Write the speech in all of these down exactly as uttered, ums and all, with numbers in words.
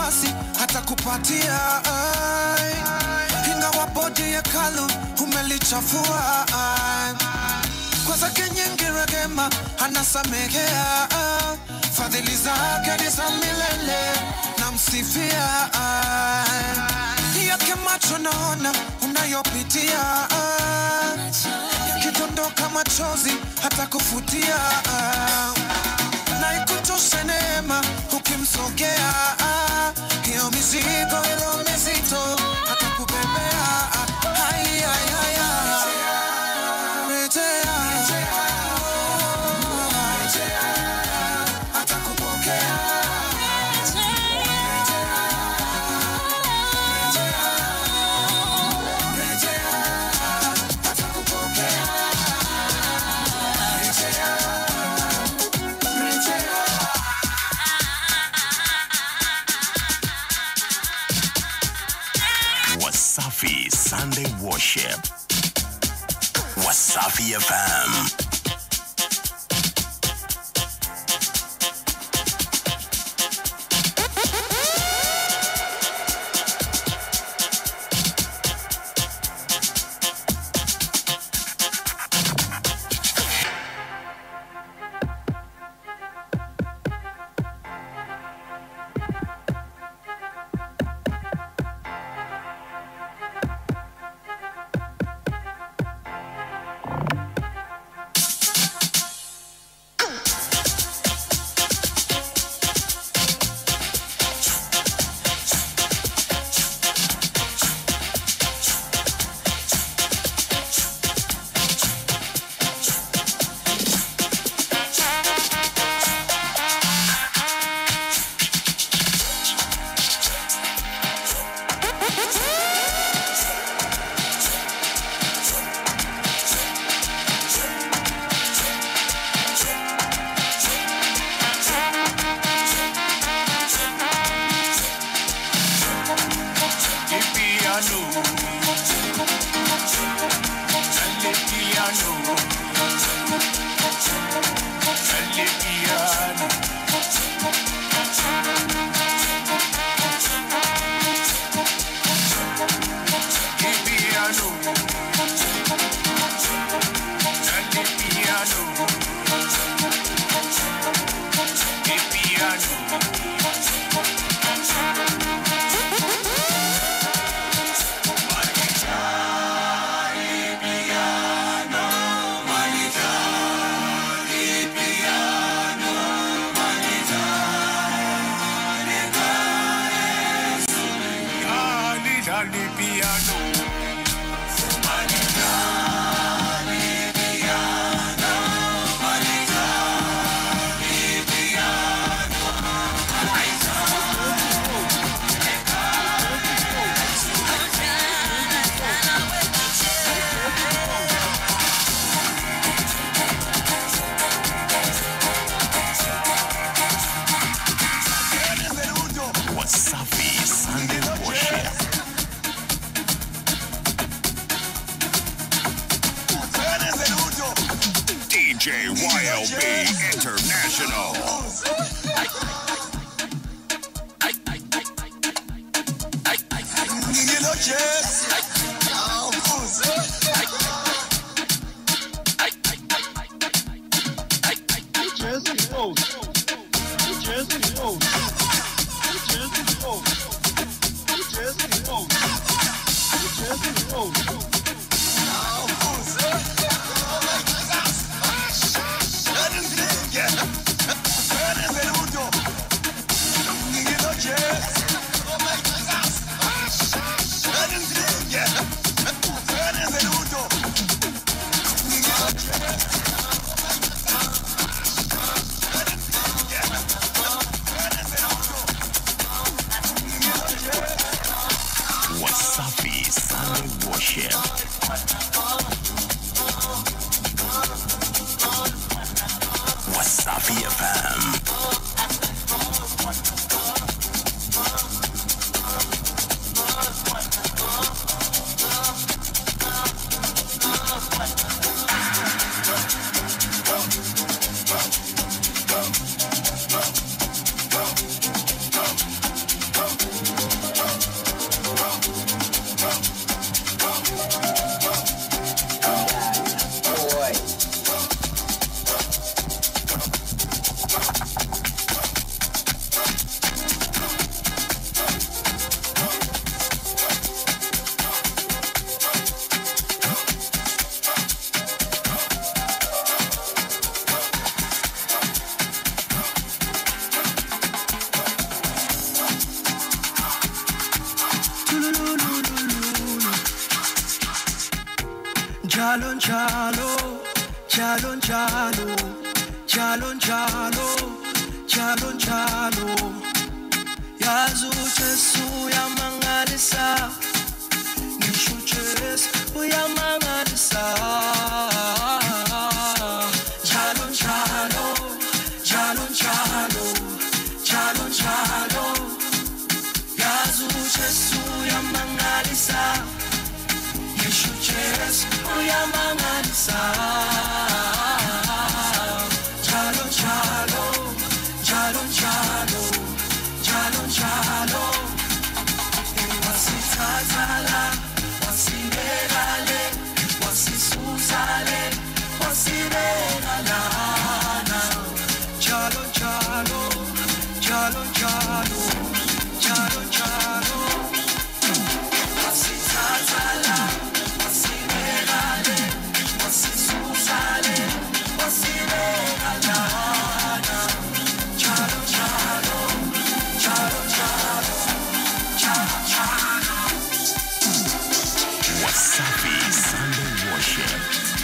nafasi hata kupatia. Ingawa body ya kalu umelichafua. Kwa zake nyingi rehema anasamehea. Fadhili zake ni za milele namsifia. Yake macho naona unayopitia. Kidondoka machozi hata kufutia. Na ikutoshe neema ukimsogea. Hiyo mizigo ilo mizito hata kubebea. Hai hai hai rejea hata kupokea. Wasafi Sunday Worship. Wasafi F M. Jalo jalo, jalo jalo, jalo jalo, jalo jalo. Yazu Jesu yamangalisa, nishu Jesu yamangalisa. Jalo jalo, jalo jalo, jalo jalo. Yazu Jesu yamangalisa. Nishu Jesu yamangalisa. Jalo jalo, jalo jalo, jalo jalo. Wasithathala, wasibekale, wasisuzale, wasibekalana. Jalo jalo, jalo jalo, jalo jalo. Wasithathala. Wasafi Sunday Worship.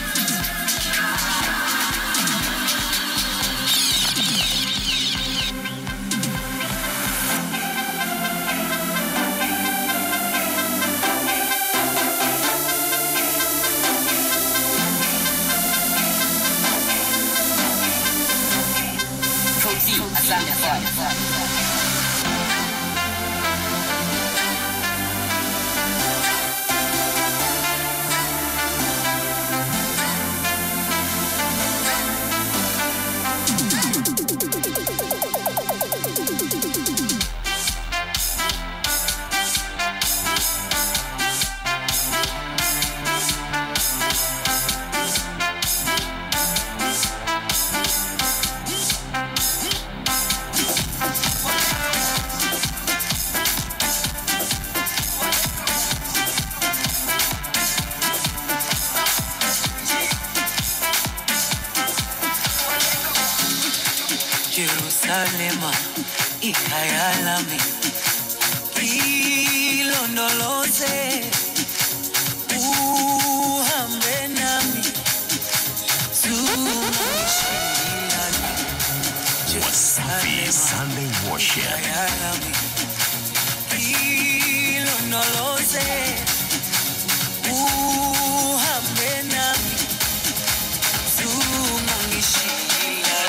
Jerusalema, ikhaya lami, ilondoloze, uhambe nami, zungishilane. Wasafi Sunday Worship. Ikhaya lami, ilondoloze, uhambe nami, zungishilane.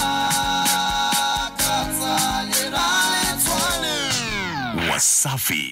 Wasafi